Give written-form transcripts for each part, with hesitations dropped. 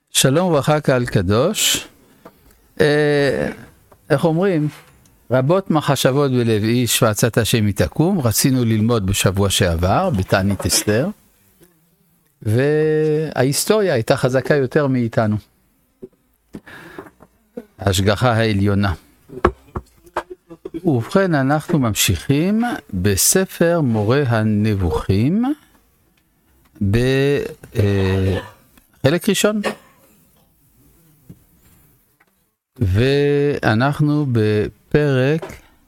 שלום וברכה קהל קדוש. איך אומרים? רבות מחשבות בלב איש ועצת השם היא תקום. רצינו ללמוד בשבוע שעבר בתענית אסתר, וההיסטוריה הייתה חזקה יותר מאיתנו. ההשגחה העליונה. ובכן אנחנו ממשיכים בספר מורה הנבוכים בחלק ראשון. ואנחנו בפרק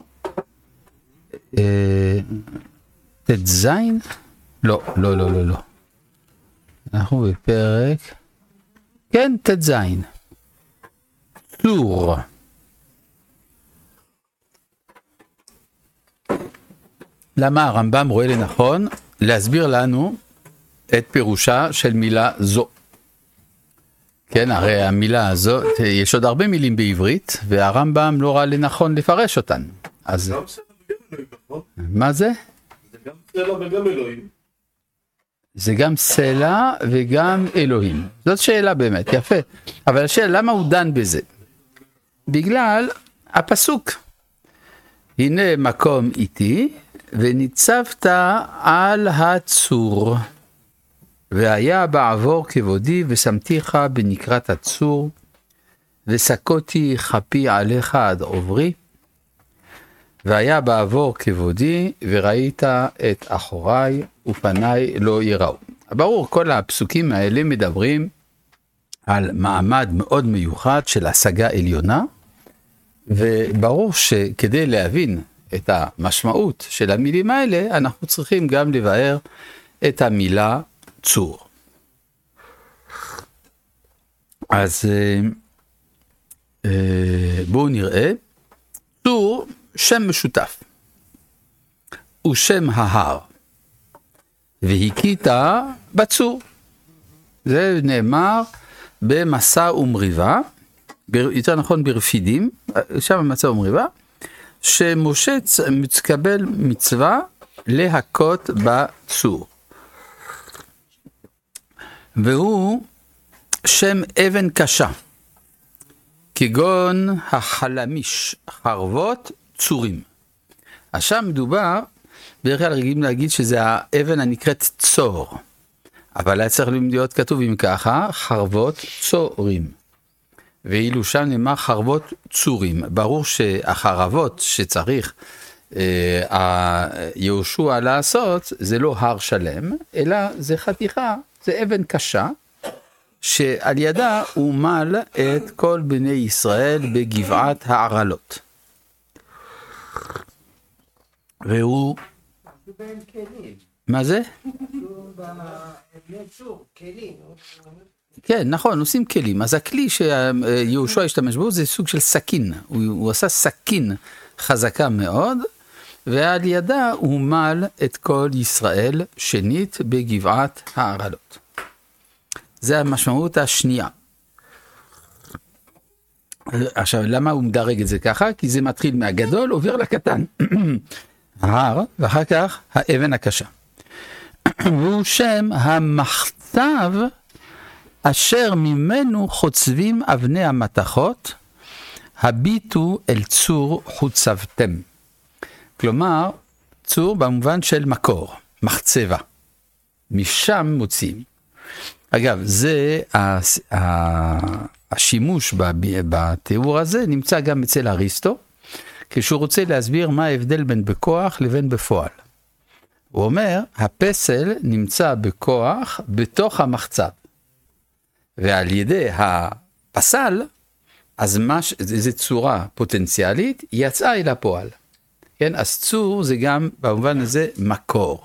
ט"ז? לא. אנחנו בפרק, כן, ט"ז. צור. למה הרמב"ם רואה לנכון להסביר לנו את פירושה של מילה זו? כן, הרי המילה הזאת, יש עוד הרבה מילים בעברית, והרמב"ם לא ראה לנכון לפרש אותן. אז מה זה? זה גם סלע וגם אלוהים. זה גם סלע וגם אלוהים. זאת שאלה באמת, יפה. אבל השאלה, למה הוא דן בזה? בגלל הפסוק. הנה מקום איתי, וניצבת על הצור. והיה בעבור כבודי, ושמתיך בנקרת הצור, וסקותי חפי עליך עד עוברי. והיה בעבור כבודי, וראית את אחוריי, ופניי לא יראו. ברור, כל הפסוקים האלה מדברים על מעמד מאוד מיוחד של השגה עליונה, וברור שכדי להבין את המשמעות של המילים האלה, אנחנו צריכים גם לבאר את המילה צור. אז בואו נראה. צור, שם משותף. הוא שם ההר. והכית בצור. זה נאמר במסע ומריבה, יותר נכון ברפידים, שם מסע ומריבה, שמשה מקבל מצווה להכות בצור. והוא שם אבן קשה, כגון החלמיש, חרבות, צורים. עכשיו מדובר, בדרך כלל רגילים להגיד שזה האבן הנקראת צור, אבל היה צריך להיות כתוב אם ככה, חרבות צורים. ואילו שם נאמר חרבות צורים. ברור שהחרבות שצריך יהושע לעשות, זה לא הר שלם, אלא זה חתיכה, זה אבן קשה, שעל ידה הוא מל את כל בני ישראל בגבעת הערלות. והוא... מה זה? כן, נכון, עושים כלים. אז הכלי שיהושע השתמש בו זה סוג של סכין. הוא עשה סכין חזקה מאוד, ועל ידה הוא מל את כל ישראל שנית בגבעת הערלות. זה המשמעות השנייה. עכשיו, למה הוא מדרג את זה ככה? כי זה מתחיל מהגדול, עובר לקטן. ההר, ואחר כך האבן הקשה. והוא שם המחצב אשר ממנו חוצבים אבני המתכות, הביטו אל צור חוצבתם. כלומר, צור במובן של מקור, מחצבה. משם מוצאים. אגב, זה השימוש בתיאור הזה נמצא גם אצל אריסטו, כשהוא רוצה להסביר מה ההבדל בין בכוח לבין בפועל. הוא אומר, הפסל נמצא בכוח בתוך המחצב. ועל ידי הפסל, אז איזו צורה פוטנציאלית יצאה אל הפועל. כן, אז צור זה גם במובן הזה מקור.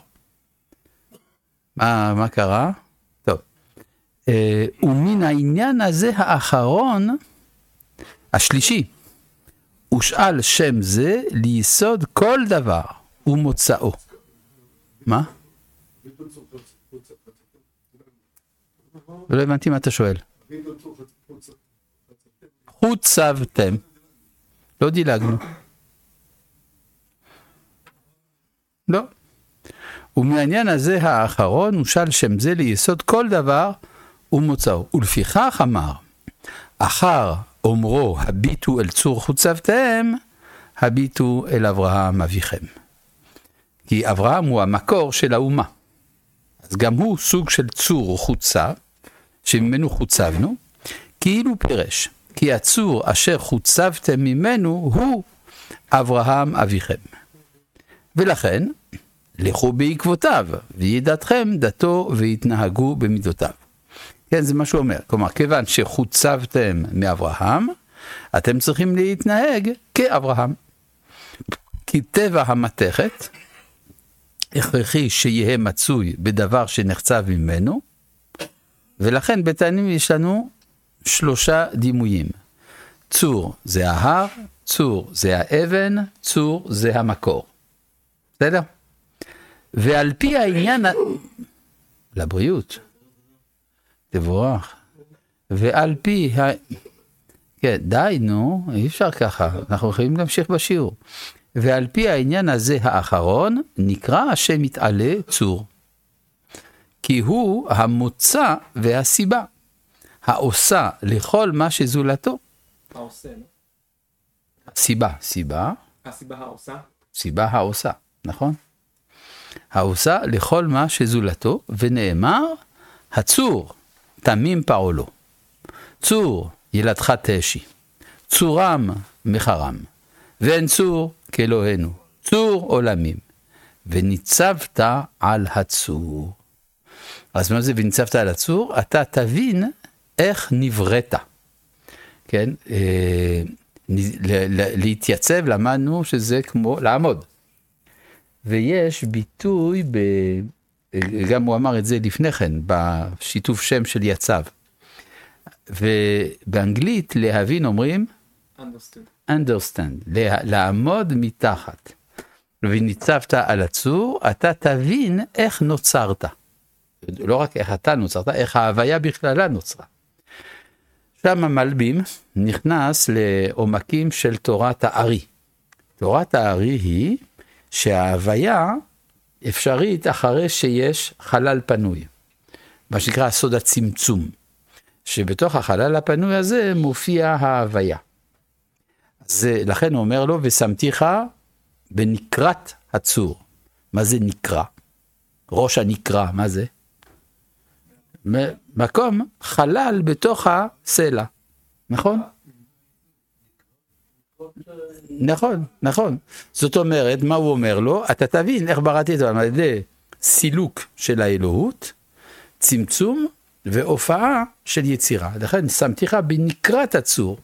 מה קרה? טוב. ומן העניין הזה האחרון, השלישי, ושאל שם זה ליסוד כל דבר ומוצאו. מה? ולא הבנתי מה אתה שואל. חוצבתם. לא דילגנו. לא. ומעניין הזה האחרון, הוא שאל שם זה ליסוד כל דבר ומוצאו. ולפיכך אמר, אחר אומרו הביטו אל צור חוצבתם, הביטו אל אברהם אביכם. כי אברהם הוא המקור של האומה. אז גם הוא סוג של צור חוצב, שממנו חוצבנו, כאילו פירש, כי הצור אשר חוצבתם ממנו הוא אברהם אביכם. ולכן, לכו בעקבותיו, וידעתכם דתו והתנהגו במידותיו. כן, זה מה שהוא אומר. כלומר, כיוון שחוצבתם מאברהם, אתם צריכים להתנהג כאברהם. כי טבע המתכת, הכרחי שיהיה מצוי בדבר שנחצב ממנו, ולכן בתענית יש לנו 3 דימויים. צור זה ההר, צור זה האבן, צור זה המקור. בסדר? ועל פי העניין, לבריאות, תבורך. ועל פי, כן, די, נו, אי אפשר ככה, אנחנו יכולים להמשיך בשיעור. ועל פי העניין הזה האחרון, נקרא השם מתעלה צור. כי הוא המוצא והסיבה, העושה לכל מה שזולתו. העושה, לא? סיבה. הסיבה העושה? סיבה העושה, נכון? העושה לכל מה שזולתו, ונאמר, הצור תמים פעולו. צור ילדך תשי, צורם מחרם, ואין צור כאלוהינו, צור עולמים, וניצבת על הצור. אז מה זה וניצבת על הצור? אתה תבין איך נבראת. כן? להתייצב, למדנו שזה כמו לעמוד. ויש ביטוי, גם הוא אמר את זה לפני כן, בשיתוף שם של יצב. ובאנגלית להבין אומרים, understand, לעמוד מתחת. וניצבת על הצור, אתה תבין איך נוצרת. לא רק איך אתה נוצרת, איך ההוויה בכללה נוצרה. שם המלבים נכנס לעומקים של תורת הארי. תורת הארי היא שההוויה אפשרית אחרי שיש חלל פנוי. מה שנקרא סוד הצמצום. שבתוך החלל הפנוי הזה מופיע ההוויה. לכן הוא אומר לו, ושמתיך בנקרת הצור. מה זה נקרה? ראש הנקרה, מה זה? מקום חלל בתוך הסלע. נכון? נכון. זאת אומרת, מה הוא אומר לו? אתה תבין איך בראתי את זה, על ידי סילוק של האלוהות, צמצום והופעה של יצירה. לכן שמתיך בנקרת הצור,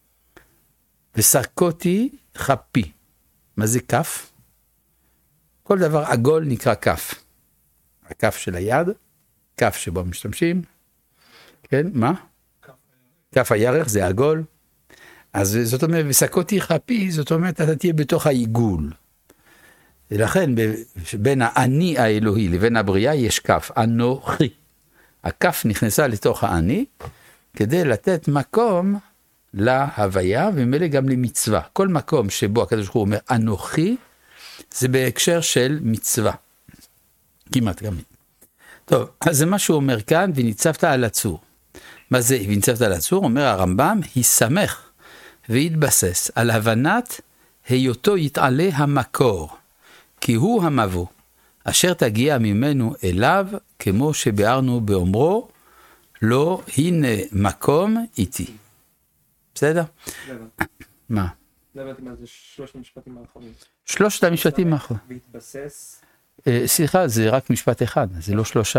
וסקותי חפי. מה זה כף? כל דבר עגול נקרא כף. הכף של היד, כף שבו משתמשים. כן, מה? כף הירך זה עגול. אז זאת אומרת, וסקותי חפי, זאת אומרת, אתה תהיה בתוך העיגול. ולכן, בין האני האלוהי לבין הבריאה יש כף, אנוכי. הכף נכנסה לתוך האני, כדי לתת מקום להוויה, וממילא גם למצווה. כל מקום שבו הקדוש ברוך הוא אומר אנוכי, זה בהקשר של מצווה. כמעט גם. טוב, אז זה מה שהוא אומר כאן, וניצבת על הצור. מה זה וניצבת על הצור? אומר הרמב"ם, היסמך והתבסס על הבנת היותו יתעלה המקור, כי הוא המבוא, אשר תגיע ממנו אליו, כמו שביארנו באומרו, לא הנה מקום איתי. בסדר? מה? לא הבנתי מה זה 3 המשפטים האחרונים. 3 המשפטים האחרונים. והתבסס. סליחה, זה רק משפט אחד, זה לא 3.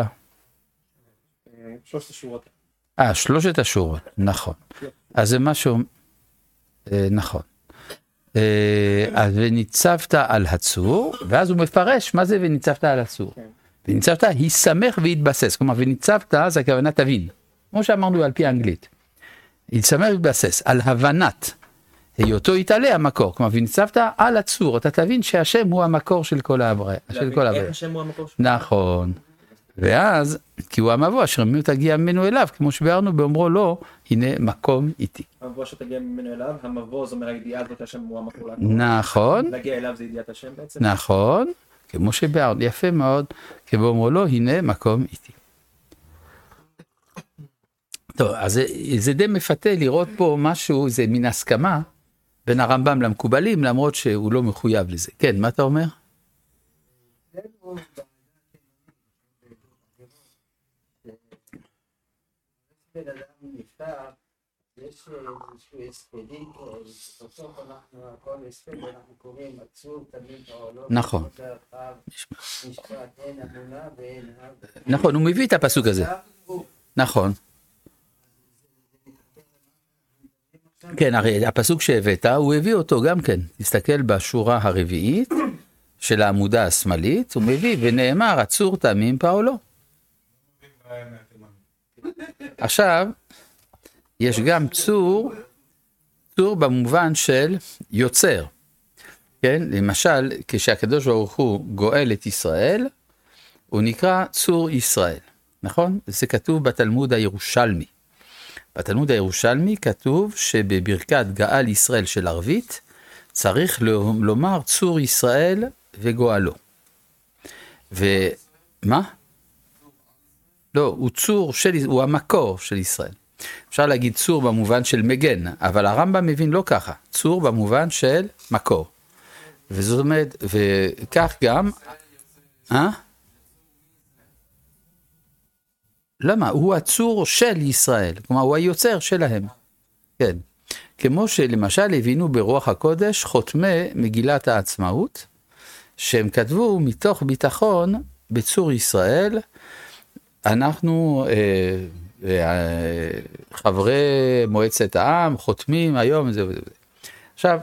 3 השורות. 3 השורות, נכון. אז זה משהו, נכון. אז וניצבת על הצור, ואז הוא מפרש מה זה וניצבת על הצור. וניצבת, היסמך והתבסס. כלומר, וניצבת, זה הכוונה תבין. כמו שאמרנו על פי האנגלית. היסמך והתבסס, על הבנת היותו יתעלה המקור. כלומר, וניצבת על הצור. אתה תבין שהשם הוא המקור של כל ההבראה. איך השם הוא המקור שלו? נכון. ואז, כי הוא המבוא, אשר ממנו תגיע ממנו אליו, כמו שביארנו באומרו לו, הנה מקום איתי. המבוא שתגיע ממנו אליו, המבוא זאת אומרת הידיעה הזאת השם הוא המקור להכל. נכון. להגיע אליו זה ידיעת השם בעצם. נכון, כמו שביארנו, יפה מאוד, כמו באומרו לו, הנה מקום איתי. טוב, אז זה די מפתה לראות פה משהו, זה מין הסכמה בין הרמב"ם למקובלים, למרות שהוא לא מחויב לזה. כן, מה אתה אומר? יש איזשהו הספדים, בסוף אנחנו, הכל הספד, אנחנו קוראים עצור תמיד העולות. נכון. משפט, אין אמונה ואין אב. נכון, הוא מביא את הפסוק הזה. נכון. כן, הרי הפסוק שהבאת, הוא הביא אותו גם כן. תסתכל בשורה הרביעית של העמודה השמאלית, הוא מביא ונאמר עצור תמים פעולו. עכשיו, יש גם צור במובן של יוצר. כן? למשל, כשהקדוש ברוך הוא גואל את ישראל, הוא נקרא צור ישראל. נכון? זה כתוב בתלמוד הירושלמי. בתלמוד הירושלמי כתוב שבברכת גאל ישראל של ערבית, צריך לומר צור ישראל וגואלו. ומה? לא, הוא צור הוא המקור של ישראל. אפשר להגיד צור במובן של מגן, אבל הרמב"ם מבין לא ככה, צור במובן של מקור. וזאת אומרת, וכך גם, למה? הוא הצור של ישראל, כלומר הוא היוצר שלהם. כן. כמו שלמשל הבינו ברוח הקודש חותמי מגילת העצמאות, שהם כתבו מתוך ביטחון בצור ישראל, אנחנו חברי מועצת העם, חותמים היום, זה וזה. עכשיו,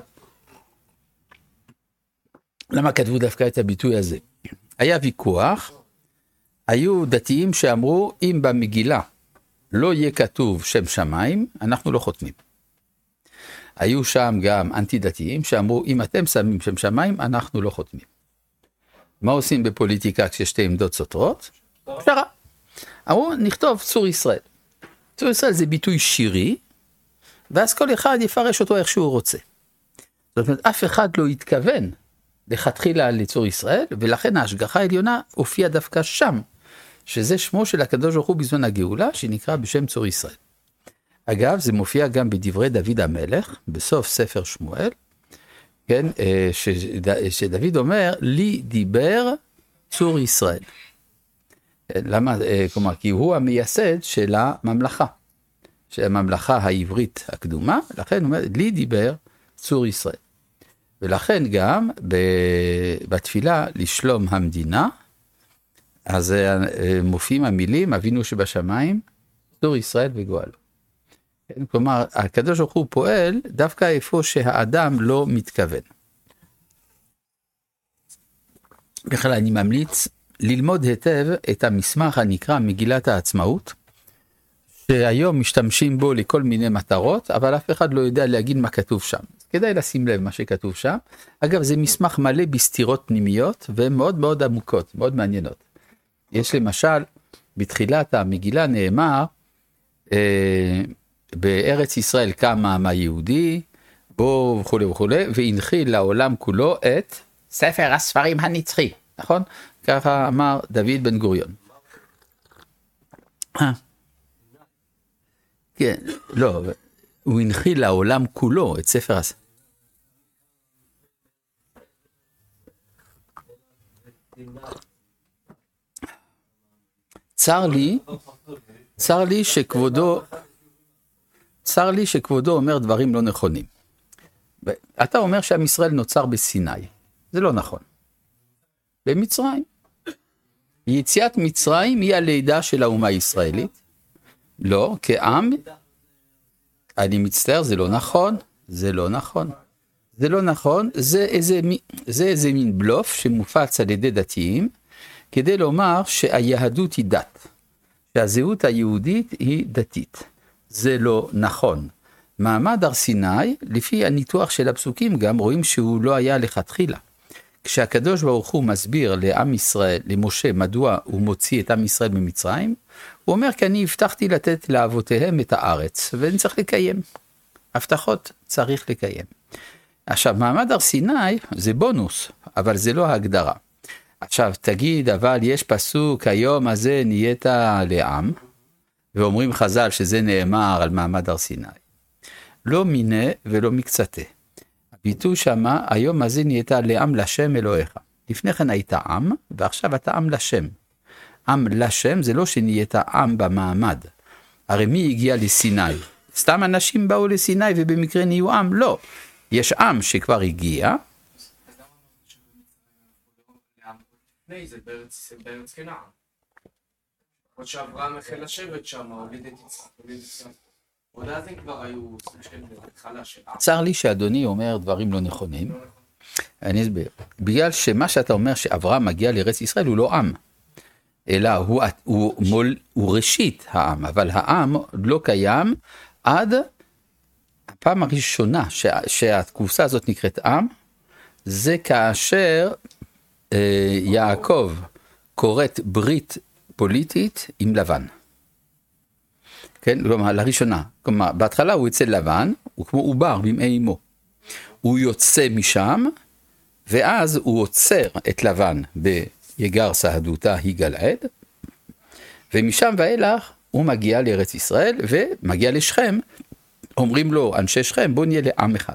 למה כתבו דווקא את הביטוי הזה? היה ויכוח, היו דתיים שאמרו, אם במגילה לא יהיה כתוב שם שמיים, אנחנו לא חותמים. היו שם גם אנטי דתיים שאמרו, אם אתם שמים שם שמיים, אנחנו לא חותמים. מה עושים בפוליטיקה כששתי עמדות סותרות? פשרה. אמרו, נכתוב צור ישראל. צור ישראל זה ביטוי שירי, ואז כל אחד יפרש אותו איך שהוא רוצה. זאת אומרת, אף אחד לא התכוון לכתחילה לצור ישראל, ולכן ההשגחה העליונה הופיעה דווקא שם, שזה שמו של הקדוש ברוך הוא בזמן הגאולה, שנקרא בשם צור ישראל. אגב, זה מופיע גם בדברי דוד המלך, בסוף ספר שמואל, כן, שדוד אומר, לי דיבר צור ישראל. למה? כלומר, כי הוא המייסד של הממלכה, של הממלכה העברית הקדומה, לכן הוא אומר, לי דיבר צור ישראל. ולכן גם בתפילה לשלום המדינה, אז מופיעים המילים, אבינו שבשמיים, צור ישראל וגואלו. כלומר, הקדוש ברוך הוא פועל דווקא איפה שהאדם לא מתכוון. בכלל אני ממליץ ללמוד היטב את המסמך הנקרא מגילת העצמאות, שהיום משתמשים בו לכל מיני מטרות, אבל אף אחד לא יודע להגיד מה כתוב שם. כדאי לשים לב מה שכתוב שם. אגב, זה מסמך מלא בסתירות פנימיות, והן מאוד מאוד עמוקות, מאוד מעניינות. יש למשל, בתחילת המגילה נאמר, בארץ ישראל קם העם היהודי, בו וכו' וכו', והנחיל לעולם כולו את ספר הספרים הנצחי, נכון? ככה אמר דוד בן גוריון. כן, לא, הוא הנחיל לעולם כולו את ספר הספרים. צר לי שכבודו אומר דברים לא נכונים. אתה אומר שעם ישראל נוצר בסיני. זה לא נכון. במצרים. יציאת מצרים היא הלידה של האומה הישראלית. לא, כעם. אני מצטער, זה לא נכון. זה לא נכון. זה לא נכון. זה איזה מין בלוף שמופץ על ידי דתיים, כדי לומר שהיהדות היא דת. שהזהות היהודית היא דתית. זה לא נכון. מעמד הר סיני, לפי הניתוח של הפסוקים גם רואים שהוא לא היה לכתחילה. כשהקדוש ברוך הוא מסביר לעם ישראל, למשה, מדוע הוא מוציא את עם ישראל ממצרים, הוא אומר, כי אני הבטחתי לתת לאבותיהם את הארץ, ואני צריך לקיים. הבטחות צריך לקיים. עכשיו, מעמד הר סיני זה בונוס, אבל זה לא ההגדרה. עכשיו, תגיד, אבל יש פסוק, היום הזה נהיית לעם, ואומרים חז"ל שזה נאמר על מעמד הר סיני. לא מיני ולא מקצתה. הביטוי שמה, היום הזה נהיית לעם לשם אלוהיך. לפני כן היית עם, ועכשיו אתה עם לשם. עם לשם זה לא שנהיית עם במעמד. הרי מי הגיע לסיני? סתם אנשים באו לסיני ובמקרה נהיו עם? לא. יש עם שכבר הגיע. זה בארץ כנען. עוד שאברהם החל לשבת שם, הוליד את יצחק. עוד אז הם כבר היו התחלה של עם. צר לי שאדוני אומר דברים לא נכונים. אני אסביר. בגלל שמה שאתה אומר שאברהם מגיע לארץ ישראל הוא לא עם. אלא הוא ראשית העם, אבל העם לא קיים עד הפעם הראשונה שהתקופה הזאת נקראת עם, זה כאשר יעקב כורת ברית פוליטית עם לבן. כן, כלומר, לראשונה. כלומר, בהתחלה הוא אצל לבן, הוא כמו עובר בימי אמו. הוא יוצא משם, ואז הוא עוצר את לבן ביגר סהדותה היא גלעד, ומשם ואילך הוא מגיע לארץ ישראל, ומגיע לשכם, אומרים לו, אנשי שכם, בוא נהיה לעם אחד.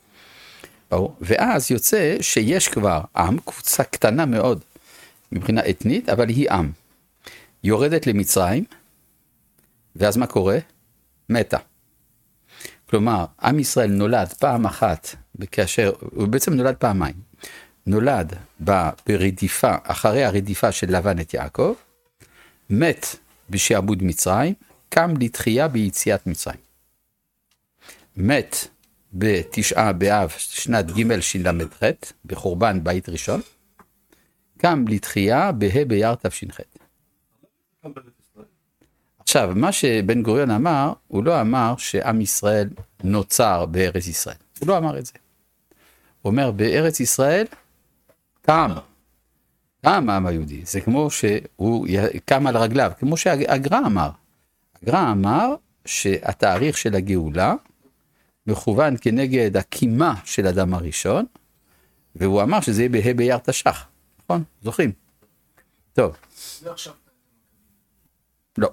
ואז יוצא שיש כבר עם, קבוצה קטנה מאוד, מבחינה אתנית, אבל היא עם. יורדת למצרים, ואז מה קורה? מתה. כלומר, עם ישראל נולד פעם אחת, כאשר, הוא בעצם נולד פעמיים. נולד ברדיפה, אחרי הרדיפה של לבן את יעקב, מת בשעבוד מצרים, קם לתחייה ביציאת מצרים. מת בתשעה באב שנת ג' של"ח, בחורבן בית ראשון, קם לתחייה בה' באייר תש"ח. עכשיו, מה שבן גוריון אמר, הוא לא אמר שעם ישראל נוצר בארץ ישראל. הוא לא אמר את זה. הוא אומר, בארץ ישראל קם העם היהודי. זה כמו שהוא קם על רגליו, כמו שהגר"א אמר. הגר"א אמר שהתאריך של הגאולה מכוון כנגד הקימה של אדם הראשון, והוא אמר שזה יהיה בה' באייר תש"ח. נכון? זוכרים? טוב. זה עכשיו. לא.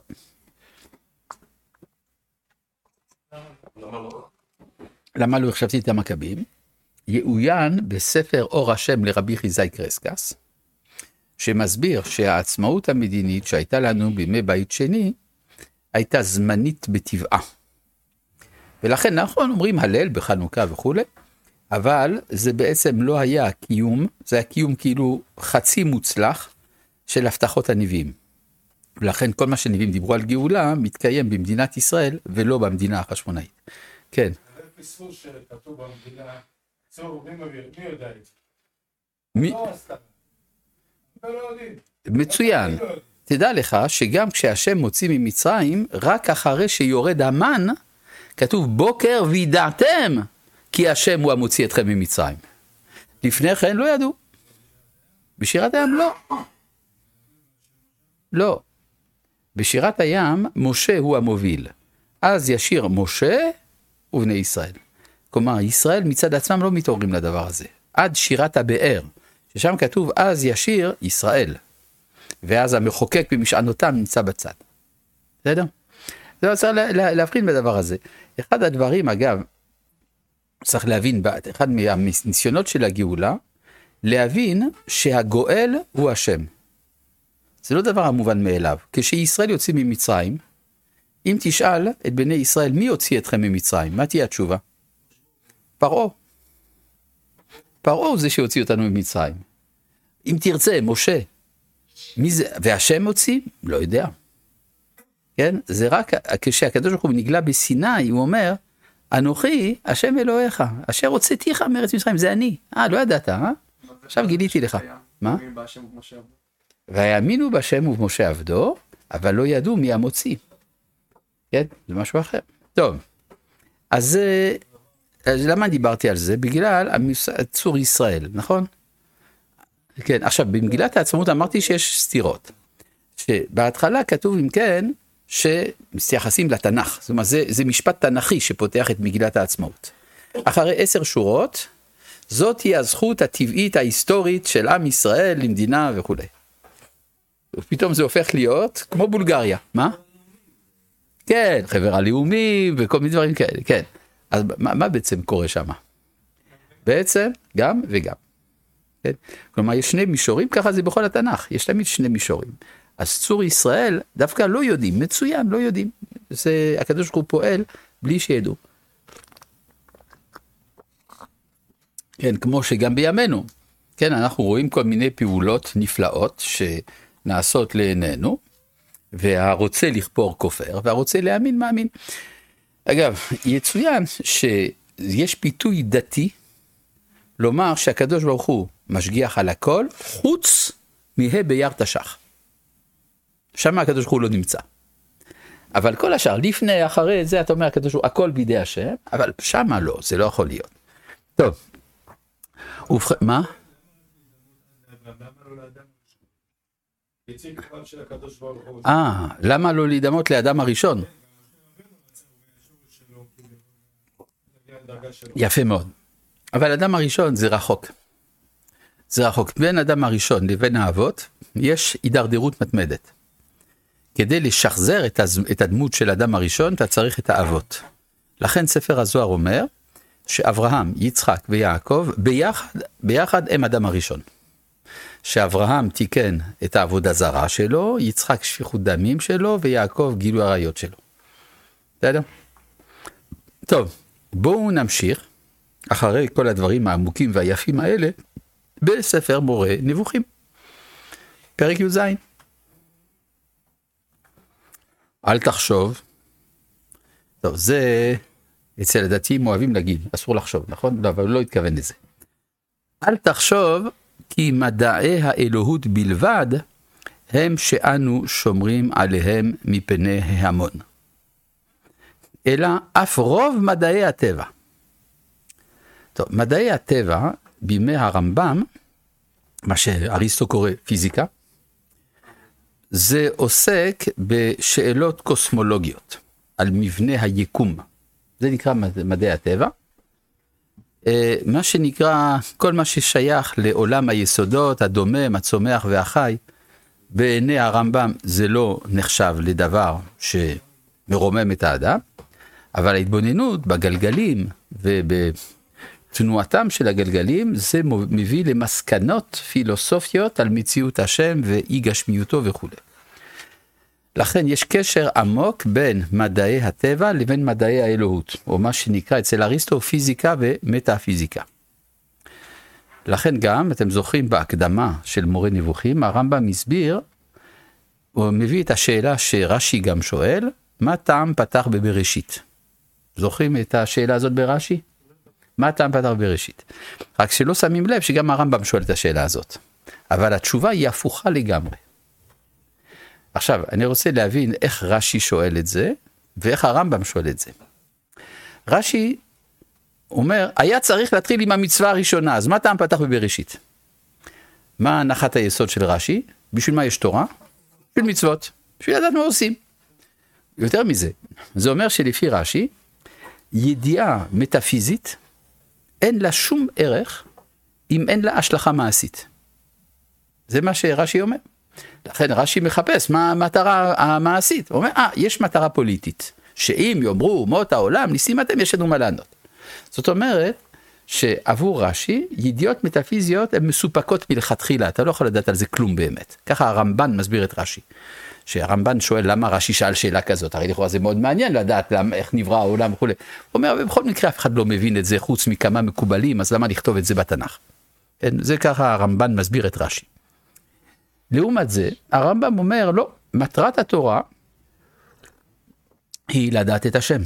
למה לא החשבתי את המכבים? יעוין בספר אור השם לרבי חיזאי קרסקס, שמסביר שהעצמאות המדינית שהייתה לנו בימי בית שני, הייתה זמנית בטבעה. ולכן נכון אומרים הלל בחנוכה וכו', אבל זה בעצם לא היה קיום, זה היה קיום כאילו חצי מוצלח של הבטחות הנביאים. ולכן כל מה שנביאים דיברו על גאולה, מתקיים במדינת ישראל ולא במדינה החשמונאית. כן. זה פספוס שכתוב במדינה, צור, מי יודע את זה? מי? לא סתם. לא יודעים. מצוין. תדע לך שגם כשהשם מוציא ממצרים, רק אחרי שיורד המן, כתוב בוקר וידעתם, כי השם הוא המוציא אתכם ממצרים. לפני כן לא ידעו. בשירת הים לא. לא. בשירת הים משה הוא המוביל. אז ישיר משה ובני ישראל. כלומר, ישראל מצד עצמם לא מתעוררים לדבר הזה. עד שירת הבאר, ששם כתוב אז ישיר ישראל. ואז המחוקק במשענותם נמצא בצד. בסדר? זה צריך להבחין בדבר הזה. אחד הדברים, אגב, צריך להבין, אחד מהניסיונות של הגאולה, להבין שהגואל הוא השם. זה לא דבר המובן מאליו. כשישראל יוצאים ממצרים, אם תשאל את בני ישראל, מי הוציא אתכם ממצרים? מה תהיה התשובה? פרעה. פרעה הוא זה שהוציא אותנו ממצרים. אם תרצה, משה. מי זה? והשם הוציא? לא יודע. כן? זה רק כשהקדוש ברוך הוא נגלה בסיני, הוא אומר, אנוכי, השם אלוהיך, אשר הוצאתיך מארץ מצרים, זה אני. לא ידעת, עכשיו גיליתי לך. מה? והאמינו בשם ובמשה עבדו, אבל לא ידעו מי המוציא. כן? זה משהו אחר. טוב. אז למה דיברתי על זה? בגלל צור ישראל, נכון? כן, עכשיו, במגילת העצמאות אמרתי שיש סתירות. שבהתחלה כתוב, אם כן, שמתייחסים לתנ"ך. זאת אומרת, זה משפט תנ"כי שפותח את מגילת העצמאות. אחרי 10 שורות, זאת היא הזכות הטבעית ההיסטורית של עם ישראל למדינה וכו'. ופתאום זה הופך להיות כמו בולגריה. מה? כן, חבר הלאומים וכל מיני דברים כאלה, כן. אז מה בעצם קורה שם? בעצם גם וגם. כן? כלומר, יש שני מישורים, ככה זה בכל התנ"ך, יש תמיד שני מישורים. אז צור ישראל דווקא לא יודעים, מצוין, לא יודעים. זה, הקדוש ברוך הוא פועל בלי שידעו. כן, כמו שגם בימינו, כן, אנחנו רואים כל מיני פעולות נפלאות שנעשות לעינינו, והרוצה לכפור כופר, והרוצה להאמין מאמין. אגב, יצוין שיש פיתוי דתי, לומר שהקדוש ברוך הוא משגיח על הכל, חוץ מהיה ביער תש"ח. שם הקדוש ברוך הוא לא נמצא. אבל כל השאר, לפני, אחרי זה, אתה אומר, הקדוש ברוך הוא, הכל בידי השם, אבל שמה לא, זה לא יכול להיות. טוב. מה? למה לא להידמות לאדם הראשון? יפה מאוד. אבל אדם הראשון זה רחוק. זה רחוק. בין אדם הראשון לבין האבות, יש הידרדרות מתמדת. כדי לשחזר את הדמות של אדם הראשון, אתה צריך את האבות. לכן ספר הזוהר אומר, שאברהם, יצחק ויעקב, ביחד הם אדם הראשון. שאברהם תיקן את העבודה זרה שלו, יצחק שפיכות דמים שלו, ויעקב גילוי עריות שלו. בסדר? טוב, בואו נמשיך, אחרי כל הדברים העמוקים והיפים האלה, בספר מורה נבוכים. פרק י"ז. אל תחשוב. טוב, זה אצל הדתיים אוהבים להגיד, אסור לחשוב, נכון? לא, אבל לא התכוון לזה. אל תחשוב כי מדעי האלוהות בלבד הם שאנו שומרים עליהם מפני ההמון. אלא אף רוב מדעי הטבע. טוב, מדעי הטבע בימי הרמב"ם, מה שאריסטו קורא פיזיקה, זה עוסק בשאלות קוסמולוגיות, על מבנה היקום. זה נקרא מדעי הטבע. מה שנקרא, כל מה ששייך לעולם היסודות, הדומם, הצומח והחי, בעיני הרמב"ם זה לא נחשב לדבר שמרומם את האדם, אבל ההתבוננות בגלגלים ובתנועתם של הגלגלים, זה מביא למסקנות פילוסופיות על מציאות השם ואי גשמיותו וכו'. לכן יש קשר עמוק בין מדעי הטבע לבין מדעי האלוהות, או מה שנקרא אצל אריסטו פיזיקה ומטאפיזיקה. לכן גם, אתם זוכרים בהקדמה של מורה נבוכים, הרמב"ם מסביר, הוא מביא את השאלה שרש"י גם שואל, מה טעם פתח בבראשית? זוכרים את השאלה הזאת ברש"י? מה טעם פתח בבראשית? רק שלא שמים לב שגם הרמב"ם שואל את השאלה הזאת. אבל התשובה היא הפוכה לגמרי. עכשיו, אני רוצה להבין איך רש"י שואל את זה, ואיך הרמב"ם שואל את זה. רש"י אומר, היה צריך להתחיל עם המצווה הראשונה, אז מה טעם פתח בבראשית? מה הנחת היסוד של רש"י? בשביל מה יש תורה? בשביל מצוות, בשביל לדעת מה עושים. יותר מזה, זה אומר שלפי רש"י, ידיעה מטאפיזית, אין לה שום ערך, אם אין לה השלכה מעשית. זה מה שרש"י אומר. לכן רש"י מחפש מה המטרה המעשית. הוא אומר, יש מטרה פוליטית, שאם יאמרו אומות העולם, ניסים אתם, יש לנו מה לענות. זאת אומרת, שעבור רש"י, ידיעות מטאפיזיות הן מסופקות מלכתחילה, אתה לא יכול לדעת על זה כלום באמת. ככה הרמב"ן מסביר את רש"י. שהרמב"ן שואל למה רש"י שאל שאלה כזאת, הרי לכאורה זה מאוד מעניין לדעת איך נברא העולם וכו'. הוא אומר, בכל מקרה אף אחד לא מבין את זה חוץ מכמה מקובלים, אז למה לכתוב את זה בתנ"ך? זה ככה הרמב"ן מסביר את רש"י. לעומת זה, הרמב"ם אומר, לא, מטרת התורה היא לדעת את השם.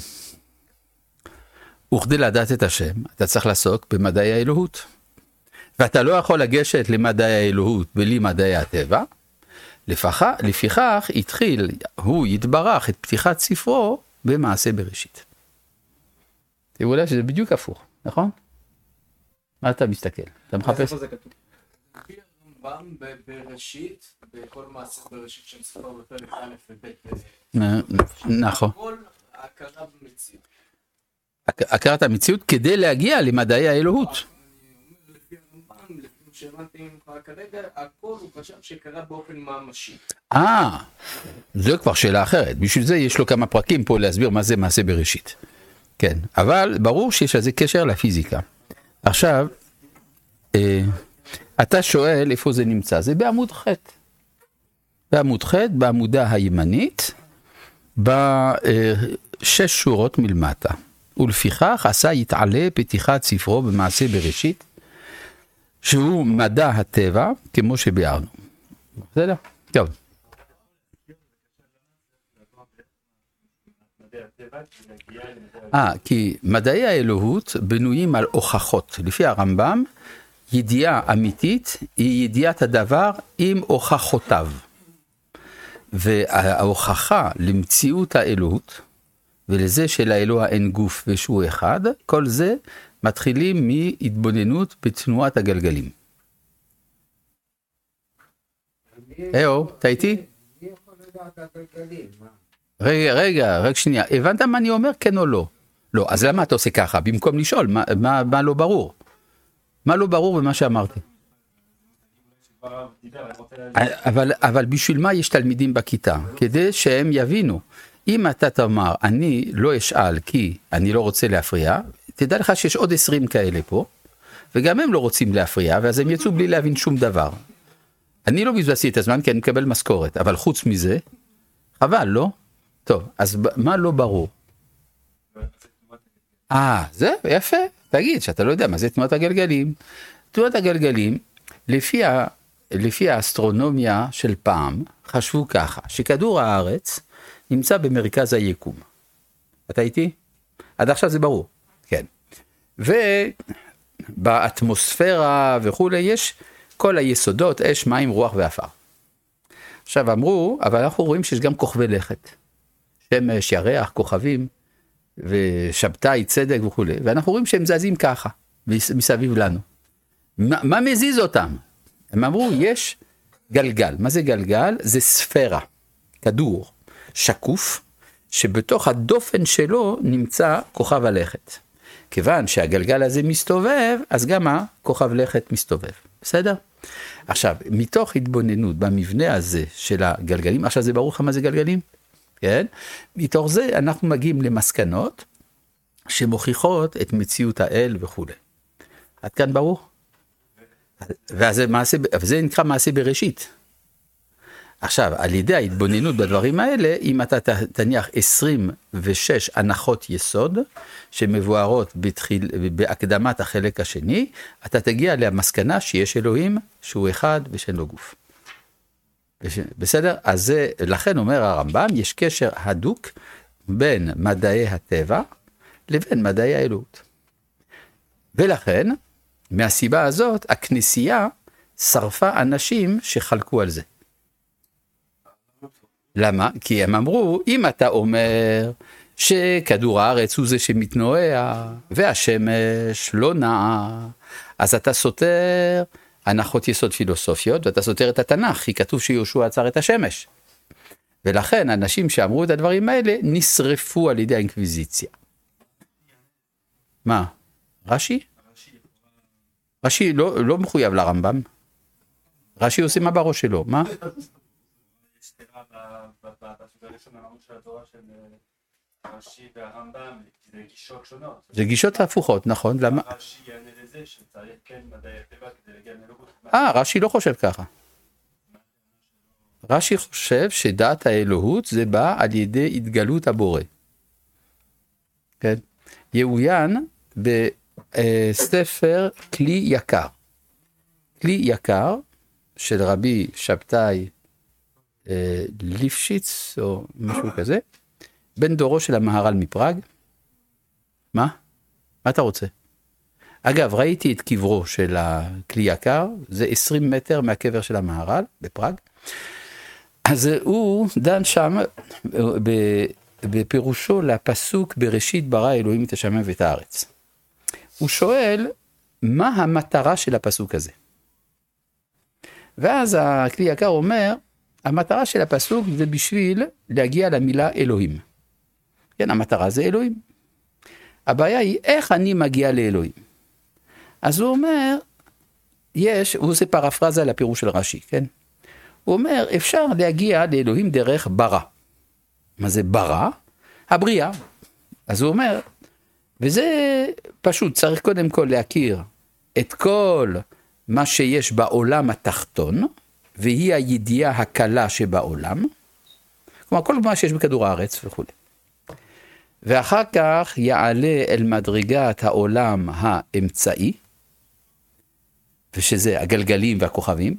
וכדי לדעת את השם, אתה צריך לעסוק במדעי האלוהות. ואתה לא יכול לגשת למדעי האלוהות בלי מדעי הטבע, לפיכך התחיל, הוא יתברך את פתיחת ספרו במעשה בראשית. תראו לה שזה בדיוק הפוך, נכון? מה אתה מסתכל? אתה מחפש? הרמב"ם בראשית, בכל מעשה בראשית של ספרו בפרק א' וב'. נכון. כל ההכרה במציאות. הכרת המציאות כדי להגיע למדעי האלוהות. לפי הרמב"ם, לפי שהבנתי ממך כרגע, הכל הוא חשב שקרה באופן ממשי. זו כבר שאלה אחרת. בשביל זה יש לו כמה פרקים פה להסביר מה זה מעשה בראשית. כן, אבל ברור שיש לזה קשר לפיזיקה. עכשיו, אתה שואל איפה זה נמצא. זה בעמוד ח'. בעמוד ח', בעמודה הימנית, בשש שורות מלמטה. ולפיכך עשה יתעלה פתיחת ספרו במעשה בראשית, שהוא מדע הטבע, כמו שביארנו. בסדר? טוב. כי מדעי האלוהות בנויים על הוכחות. לפי הרמב"ם, ידיעה אמיתית היא ידיעת הדבר עם הוכחותיו. וההוכחה למציאות האלוהות, ולזה שלאלוה אין גוף ושהוא אחד, כל זה מתחילים מהתבוננות בתנועת הגלגלים. אתה איתי? מי יכול לדעת את הגלגלים? רגע, שנייה. הבנת מה אני אומר? כן או לא? לא, אז למה אתה עושה ככה? במקום לשאול, מה לא ברור? מה לא ברור במה שאמרתי? אבל בשביל מה יש תלמידים בכיתה? כדי שהם יבינו. אם אתה תאמר, אני לא אשאל כי אני לא רוצה להפריע, תדע לך שיש עוד 20 כאלה פה, וגם הם לא רוצים להפריע, ואז הם יצאו בלי להבין שום דבר. אני לא בזבזתי את הזמן כי אני מקבל משכורת, אבל חוץ מזה, חבל, לא? טוב, אז מה לא ברור? זה יפה, תגיד שאתה לא יודע מה זה תנועת הגלגלים. תנועת הגלגלים, לפי האסטרונומיה של פעם, חשבו ככה, שכדור הארץ נמצא במרכז היקום. אתה איתי? עד עכשיו זה ברור. כן. ובאטמוספירה וכו' יש כל היסודות, אש, מים, רוח ואפר. עכשיו אמרו, אבל אנחנו רואים שיש גם כוכבי לכת. שמש, ירח, כוכבים, ושבתאי, צדק וכו'. ואנחנו רואים שהם זזים ככה, מסביב לנו. מה מזיז אותם? הם אמרו, יש גלגל. מה זה גלגל? זה ספירה, כדור, שקוף, שבתוך הדופן שלו נמצא כוכב הלכת. כיוון שהגלגל הזה מסתובב, אז גם הכוכב לכת מסתובב. בסדר? עכשיו, מתוך התבוננות במבנה הזה של הגלגלים, עכשיו זה ברור לך מה זה גלגלים? כן? מתוך זה אנחנו מגיעים למסקנות שמוכיחות את מציאות האל וכו'. עד כאן ברור? וזה נקרא מעשה בראשית. עכשיו, על ידי ההתבוננות בדברים האלה, אם אתה תניח 26 הנחות יסוד, שמבוארות בהקדמת החלק השני, אתה תגיע למסקנה שיש אלוהים שהוא אחד ושאין לו גוף. בסדר? אז זה, לכן אומר הרמב"ם, יש קשר הדוק בין מדעי הטבע לבין מדעי האלוהות. ולכן, מהסיבה הזאת, הכנסייה שרפה אנשים שחלקו על זה. למה? כי הם אמרו, אם אתה אומר שכדור הארץ הוא זה שמתנועע, והשמש לא נעה, אז אתה סותר הנחות יסוד פילוסופיות, ואתה סותר את התנ"ך, כי כתוב שיהושע עצר את השמש. ולכן, אנשים שאמרו את הדברים האלה, נשרפו על ידי האינקוויזיציה. מה? רש"י? רש"י לא מחויב לרמב"ם. רש"י עושה מה בראש שלו, מה? רש"י והרמב"ם זה גישות שונות. זה גישות הפוכות, נכון? למה? רש"י יענה לזה שצריך כן מדעי הטבע כדי להגיע לאלוהות. רש"י לא חושב ככה. רש"י חושב שדעת האלוהות זה בא על ידי התגלות הבורא. כן? יעוין בספר כלי יקר. כלי יקר של רבי שבתאי ליפשיץ או משהו כזה, בן דורו של המהר"ל מפראג. מה אתה רוצה? אגב, ראיתי את קברו של הכלי יקר, זה 20 מטר מהקבר של המהר"ל בפראג. אז הוא דן שם בפירושו לפסוק בראשית ברא אלוהים את השמיים ואת הארץ. הוא שואל, מה המטרה של הפסוק הזה? ואז הכלי יקר אומר, המטרה של הפסוק זה בשביל להגיע למילה אלוהים. כן, המטרה זה אלוהים. הבעיה היא איך אני מגיע לאלוהים. אז הוא אומר, הוא עושה פרפרזה לפירוש של רש"י, כן? הוא אומר, אפשר להגיע לאלוהים דרך ברא. מה זה ברא? הבריאה. אז הוא אומר, וזה פשוט, צריך קודם כל להכיר את כל מה שיש בעולם התחתון, והיא הידיעה הקלה שבעולם, כלומר כל מה שיש בכדור הארץ וכו'. ואחר כך יעלה אל מדרגת העולם האמצעי, ושזה הגלגלים והכוכבים,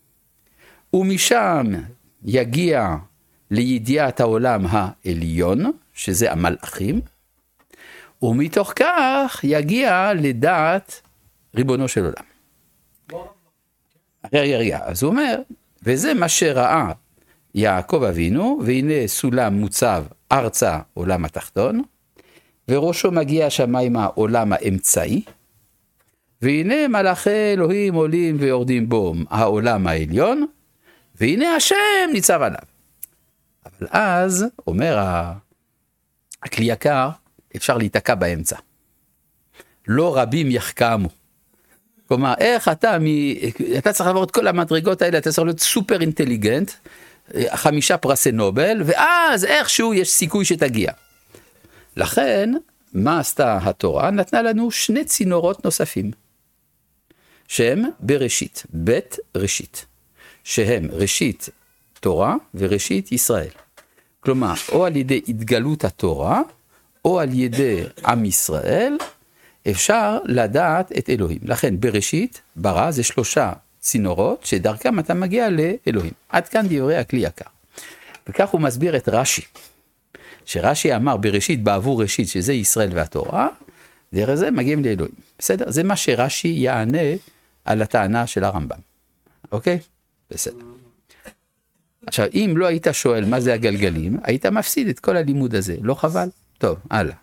ומשם יגיע לידיעת העולם העליון, שזה המלאכים, ומתוך כך יגיע לדעת ריבונו של עולם. רגע, אז הוא אומר, וזה מה שראה יעקב אבינו, והנה סולם מוצב ארצה עולם התחתון, וראשו מגיע שמיימה עולם האמצעי, והנה מלאכי אלוהים עולים ויורדים בו העולם העליון, והנה השם ניצב עליו. אבל אז, אומר הכלי יקר, אפשר להיתקע באמצע. לא רבים יחכמו. כלומר, איך אתה צריך לעבור את כל המדרגות האלה, אתה צריך להיות סופר אינטליגנט, 5 פרסי נובל, ואז איכשהו יש סיכוי שתגיע. לכן, מה עשתה התורה? נתנה לנו 2 צינורות נוספים, שהם בראשית, בית ראשית, שהם ראשית תורה וראשית ישראל. כלומר, או על ידי התגלות התורה, או על ידי עם ישראל, אפשר לדעת את אלוהים. לכן בראשית, ברא, זה 3 צינורות, שדרכם אתה מגיע לאלוהים. עד כאן דברי הכלי יקר. וכך הוא מסביר את רש"י. שרש"י אמר בראשית, בעבור ראשית, שזה ישראל והתורה, דרך זה מגיעים לאלוהים. בסדר? זה מה שרש"י יענה על הטענה של הרמב"ם. אוקיי? בסדר. עכשיו, אם לא היית שואל מה זה הגלגלים, היית מפסיד את כל הלימוד הזה. לא חבל? טוב, הלאה.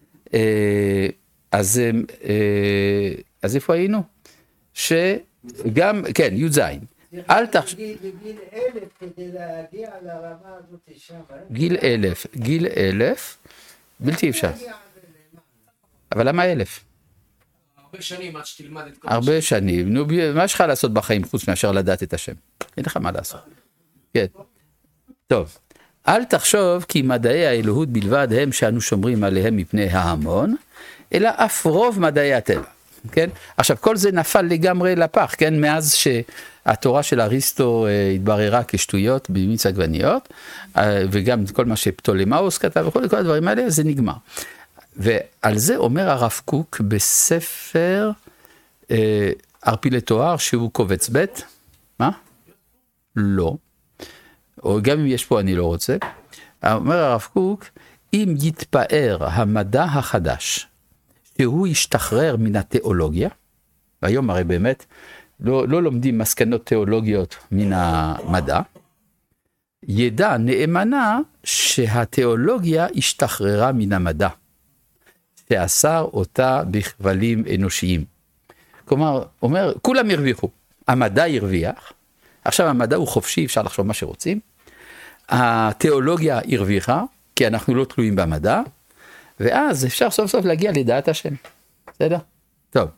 אז איפה היינו? שגם, כן, י"ז. אל תחשב. בגיל 1000 כדי להגיע לרמה הזאת שם. גיל 1000, בלתי אפשר. אבל למה 1000? הרבה שנים עד שתלמד את כל הרבה שנים. נו, מה יש לך לעשות בחיים חוץ מאשר לדעת את השם? אין לך מה לעשות. כן. טוב. אל תחשוב כי מדעי האלוהות בלבד הם שאנו שומרים עליהם מפני ההמון, אלא אף רוב מדעי הטבע. כן? עכשיו, כל זה נפל לגמרי לפח, כן? מאז שהתורה של אריסטו התבררה כשטויות במיץ עגבניות, וגם כל מה שפטולמאוס כתב וכל הדברים האלה, זה נגמר. ועל זה אומר הרב קוק בספר ערפילי תואר, שהוא קובץ ב', מה? לא. או גם אם יש פה אני לא רוצה. אומר הרב קוק, אם יתפאר המדע החדש, שהוא ישתחרר מן התיאולוגיה, והיום הרי באמת לא לומדים מסקנות תיאולוגיות מן המדע, ידע נאמנה שהתיאולוגיה השתחררה מן המדע, שאסר אותה בכבלים אנושיים. כלומר, אומר, כולם הרוויחו, המדע הרוויח, עכשיו המדע הוא חופשי, אפשר לחשוב מה שרוצים, התיאולוגיה הרוויחה, כי אנחנו לא תלויים במדע, ואז אפשר סוף סוף להגיע לדעת השם. בסדר? טוב.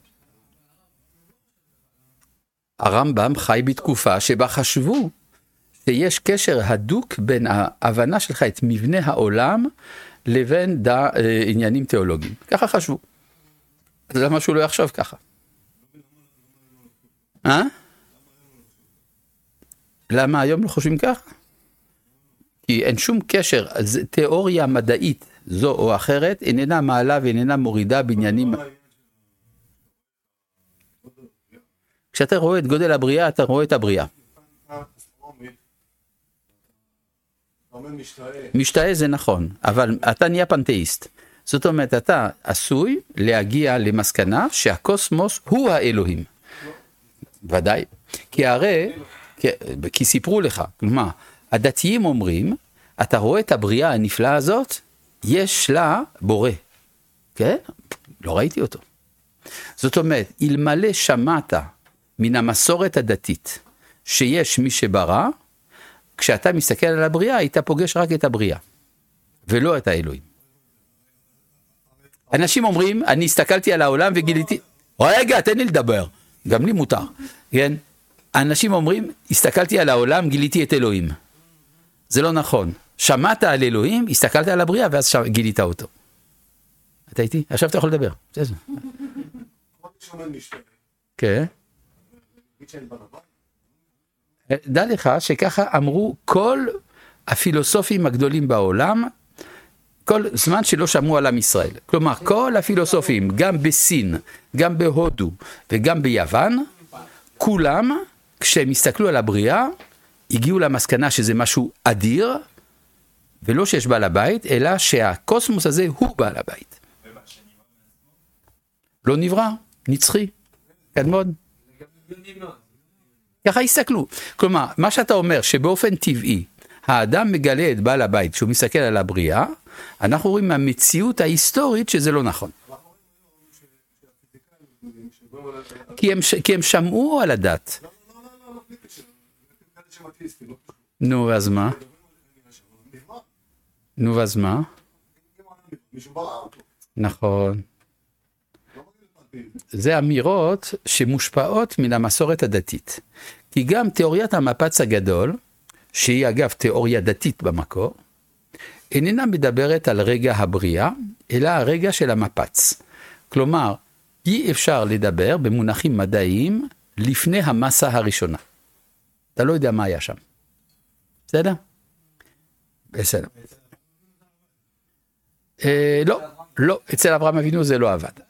הרמב"ם חי בתקופה שבה חשבו שיש קשר הדוק בין ההבנה שלך את מבנה העולם לבין עניינים תיאולוגיים. ככה חשבו. אז למה שהוא לא יחשוב ככה? למה היום לא חושבים ככה? כי אין שום קשר, תיאוריה מדעית זו או אחרת, איננה מעלה ואיננה מורידה בעניינים. כשאתה רואה את גודל הבריאה, אתה רואה את הבריאה. משתאה זה נכון, אבל אתה נהיה פנתאיסט. זאת אומרת, אתה עשוי להגיע למסקנה שהקוסמוס הוא האלוהים. ודאי. כי הרי, כי סיפרו לך, כלומר, הדתיים אומרים, אתה רואה את הבריאה הנפלאה הזאת, יש לה בורא. כן? לא ראיתי אותו. זאת אומרת, אלמלא שמעת מן המסורת הדתית, שיש מי שברא, כשאתה מסתכל על הבריאה, היית פוגש רק את הבריאה, ולא את האלוהים. אנשים אומרים, אני הסתכלתי על העולם וגיליתי, רגע, תן לי לדבר, גם לי מותר. כן? אנשים אומרים, הסתכלתי על העולם, גיליתי את אלוהים. זה לא נכון. שמעת על אלוהים, הסתכלת על הבריאה, ואז גילית אותו. אתה איתי? עכשיו אתה יכול לדבר. כן. דע לך שככה אמרו כל הפילוסופים הגדולים בעולם, כל זמן שלא שמעו על עם ישראל. כלומר, כל הפילוסופים, גם בסין, גם בהודו וגם ביוון, כולם, כשהם הסתכלו על הבריאה, הגיעו למסקנה שזה משהו אדיר, ולא שיש בעל הבית, אלא שהקוסמוס הזה הוא בעל הבית. לא נברא, נצחי, קדמון. ככה הסתכלו. כלומר, מה שאתה אומר, שבאופן טבעי, האדם מגלה את בעל הבית, כשהוא מסתכל על הבריאה, אנחנו רואים מהמציאות ההיסטורית שזה לא נכון. כי הם שמעו על הדת. נו, אז מה? נו, אז מה? נכון. זה אמירות שמושפעות מן המסורת הדתית. כי גם תיאוריית המפץ הגדול, שהיא אגב תיאוריה דתית במקור, איננה מדברת על רגע הבריאה, אלא הרגע של המפץ. כלומר, אי אפשר לדבר במונחים מדעיים לפני המסה הראשונה. אתה לא יודע מה היה שם. בסדר? בסדר. לא, אצל אברהם אבינו זה לא עבד.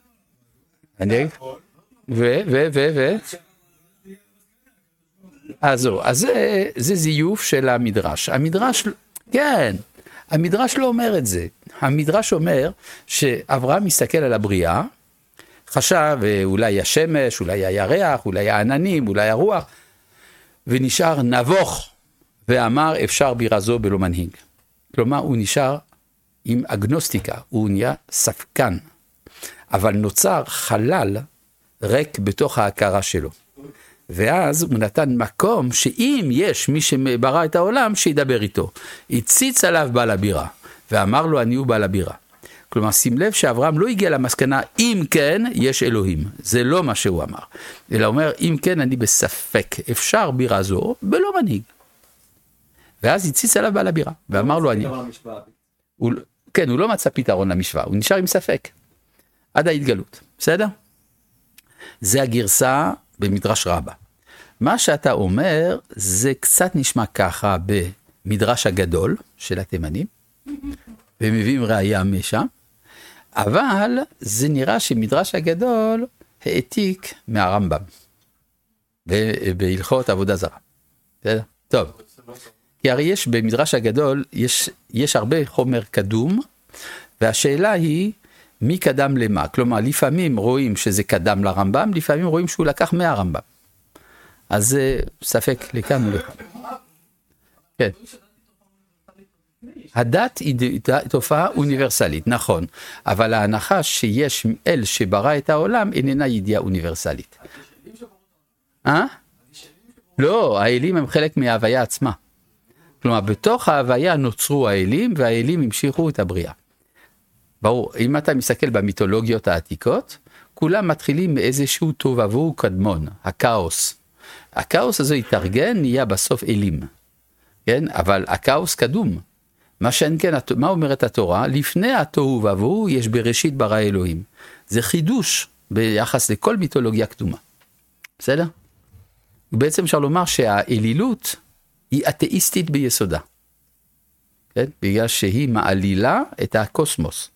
אז זה זיוף של המדרש. כן, המדרש לא אומר את זה. המדרש אומר שאברהם מסתכל על הבריאה, חשב אולי השמש, אולי הירח, אולי העננים, אולי הרוח, ונשאר נבוך, ואמר אפשר בירה זו בלא מנהיג. כלומר, הוא נשאר עם אגנוסטיקה, הוא נהיה ספקן, אבל נוצר חלל ריק בתוך ההכרה שלו. ואז הוא נתן מקום שאם יש מי שברא את העולם, שידבר איתו. הציץ עליו בעל הבירה, ואמר לו אני הוא בעל הבירה. כלומר, שים לב שאברהם לא הגיע למסקנה, אם כן, יש אלוהים. זה לא מה שהוא אמר. אלא אומר, אם כן, אני בספק, אפשר בירה זו, בלא מנהיג. ואז הציץ עליו בעל הבירה, ואמר לו אני... כן, הוא לא מצא פתרון למשוואה, הוא נשאר עם ספק. עד ההתגלות, בסדר? זה הגרסה במדרש רבה. מה שאתה אומר, זה קצת נשמע ככה במדרש הגדול של התימנים, ומביאים ראייה משם, אבל זה נראה שמדרש הגדול העתיק מהרמב"ם, בהלכות עבודה זרה. בסדר? טוב. כי הרי יש במדרש הגדול, יש הרבה חומר קדום, והשאלה היא, מי קדם למה? כלומר, לפעמים רואים שזה קדם לרמב"ם, לפעמים רואים שהוא לקח מהרמב"ם. אז זה ספק לכאן ולכאן. כן. הדת היא תופעה אוניברסלית, נכון. אבל ההנחה שיש אל שברא את העולם, איננה ידיעה אוניברסלית. לא, האלים הם חלק מההוויה עצמה. כלומר, בתוך ההוויה נוצרו האלים, והאלים המשיכו את הבריאה. ברור, אם אתה מסתכל במיתולוגיות העתיקות, כולם מתחילים מאיזשהו תובעו קדמון, הכאוס. הכאוס הזה התארגן, נהיה בסוף אלים. כן? אבל הכאוס קדום. מה אומרת התורה? לפני התוהו ובוהו יש בראשית ברא אלוהים. זה חידוש ביחס לכל מיתולוגיה קדומה. בסדר? ובעצם אפשר לומר שהאלילות היא אתאיסטית ביסודה. כן? בגלל שהיא מעלילה את הקוסמוס.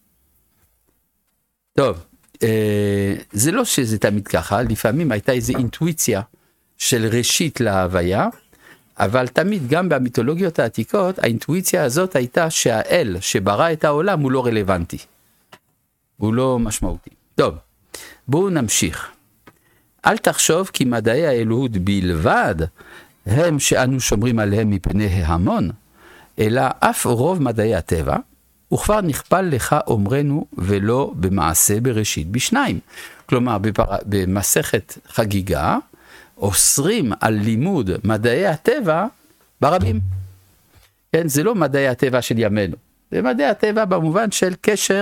טוב, זה לא שזה תמיד ככה, לפעמים הייתה איזו אינטואיציה של ראשית להוויה, אבל תמיד גם במיתולוגיות העתיקות, האינטואיציה הזאת הייתה שהאל שברא את העולם הוא לא רלוונטי. הוא לא משמעותי. טוב, בואו נמשיך. אל תחשוב כי מדעי האלוהות בלבד הם שאנו שומרים עליהם מפני ההמון, אלא אף רוב מדעי הטבע, וכבר נכפל לך אומרנו ולא במעשה בראשית בשניים. כלומר, במסכת חגיגה, אוסרים על לימוד מדעי הטבע ברבים. כן, זה לא מדעי הטבע של ימינו. זה מדעי הטבע במובן של קשר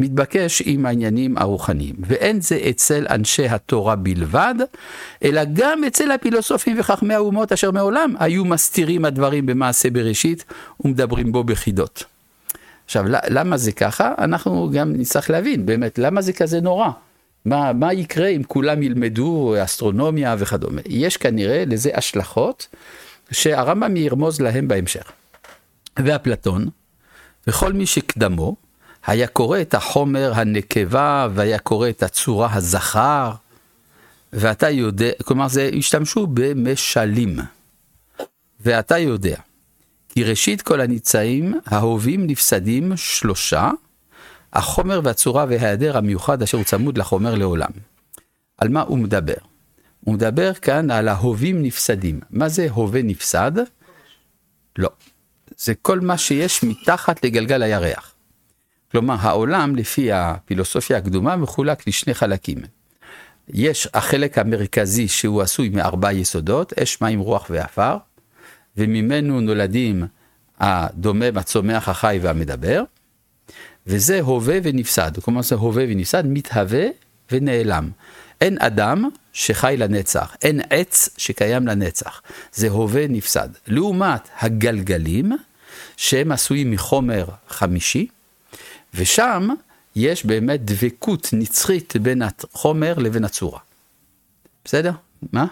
מתבקש עם העניינים הרוחניים. ואין זה אצל אנשי התורה בלבד, אלא גם אצל הפילוסופים וחכמי האומות אשר מעולם היו מסתירים הדברים במעשה בראשית ומדברים בו בחידות. עכשיו, למה זה ככה? אנחנו גם נצטרך להבין, באמת, למה זה כזה נורא? מה יקרה אם כולם ילמדו אסטרונומיה וכדומה? יש כנראה לזה השלכות שהרמב"ם ירמוז להם בהמשך. ואפלטון, וכל מי שקדמו, היה קורא את החומר הנקבה, והיה קורא את הצורה הזכר, ואתה יודע, כלומר זה השתמשו במשלים. ואתה יודע, כי ראשית כל הניצאים, ההובים נפסדים 3, החומר והצורה וההיעדר המיוחד אשר הוא צמוד לחומר לעולם. על מה הוא מדבר? הוא מדבר כאן על ההובים נפסדים. מה זה הווה נפסד? לא. זה כל מה שיש מתחת לגלגל הירח. כלומר, העולם לפי הפילוסופיה הקדומה מחולק לשני חלקים. יש החלק המרכזי שהוא עשוי מ4 יסודות, אש, מים, רוח ואפר, וממנו נולדים הדומם, הצומח, החי והמדבר, וזה הווה ונפסד. כלומר, זה הווה ונפסד, מתהווה ונעלם. אין אדם שחי לנצח, אין עץ שקיים לנצח. זה הווה נפסד. לעומת הגלגלים, שהם עשויים מחומר 5, ושם יש באמת דבקות נצחית בין החומר לבין הצורה. בסדר? מה?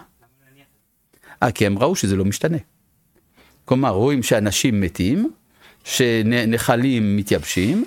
כי הם ראו שזה לא משתנה. כלומר, רואים שאנשים מתים, שנחלים מתייבשים,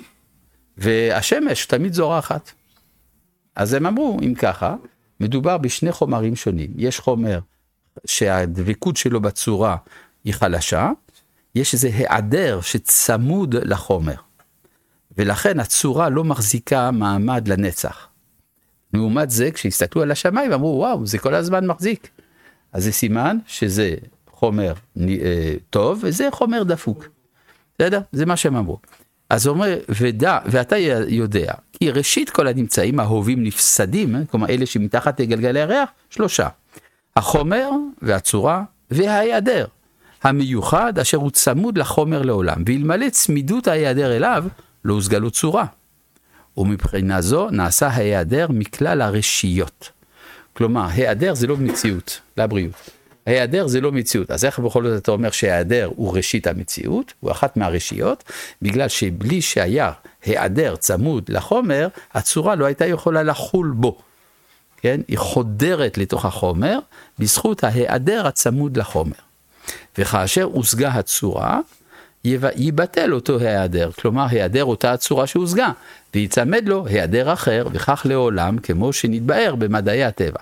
והשמש תמיד זורחת. אז הם אמרו, אם ככה, מדובר בשני חומרים שונים. יש חומר שהדבקות שלו בצורה היא חלשה, יש איזה העדר שצמוד לחומר. ולכן הצורה לא מחזיקה מעמד לנצח. לעומת זה, כשהסתכלו על השמיים, אמרו, וואו, זה כל הזמן מחזיק. אז זה סימן שזה חומר טוב, וזה חומר דפוק. בסדר? זה מה שהם אמרו. אז הוא אומר, ואתה יודע, כי ראשית כל הנמצאים ההובים נפסדים, כלומר אלה שמתחת לגלגלי הירח, 3. החומר והצורה וההיעדר, המיוחד אשר הוא צמוד לחומר לעולם, ואלמלא צמידות ההיעדר אליו, לא הושגה לו צורה. ומבחינה זו נעשה ההיעדר מכלל הרשיות. כלומר, היעדר זה לא מציאות, לבריאות. ההיעדר זה לא מציאות. אז איך בכל זאת אתה אומר שההיעדר הוא ראשית המציאות, הוא אחת מהרשיות, בגלל שבלי שהיה היעדר צמוד לחומר, הצורה לא הייתה יכולה לחול בו. כן? היא חודרת לתוך החומר, בזכות ההיעדר הצמוד לחומר. וכאשר הושגה הצורה, ייבטל אותו היעדר, כלומר היעדר אותה הצורה שהושגה, ויצמד לו היעדר אחר, וכך לעולם, כמו שנתבאר במדעי הטבע.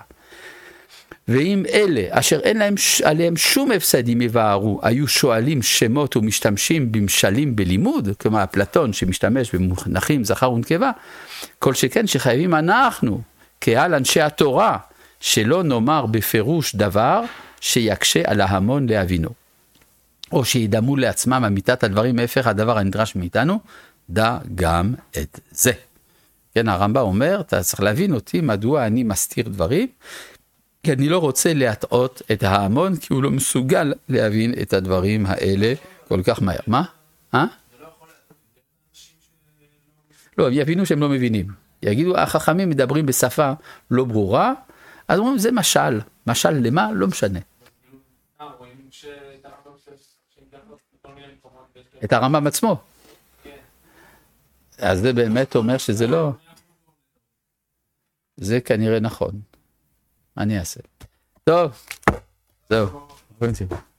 ואם אלה, אשר אין להם עליהם שום הפסדים יבארו, היו שואלים שמות ומשתמשים במשלים בלימוד, כלומר אפלטון שמשתמש במונחים זכר ונקבה, כל שכן שחייבים אנחנו, כעל אנשי התורה, שלא נאמר בפירוש דבר שיקשה על ההמון להבינו. או שידמו לעצמם אמיתת הדברים, הפך הדבר הנדרש מאיתנו, דע גם את זה. כן, הרמב"ם אומר, אתה צריך להבין אותי, מדוע אני מסתיר דברים, כי אני לא רוצה להטעות את ההמון, כי הוא לא מסוגל להבין את הדברים האלה כל כך מהר. מה? לא, הם יבינו שהם לא מבינים. יגידו, החכמים מדברים בשפה לא ברורה, אז אומרים, זה משל. משל למה? לא משנה. את הרמב"ם עצמו. אז זה באמת אומר שזה לא. זה כנראה נכון. מה אני אעשה? טוב. זהו.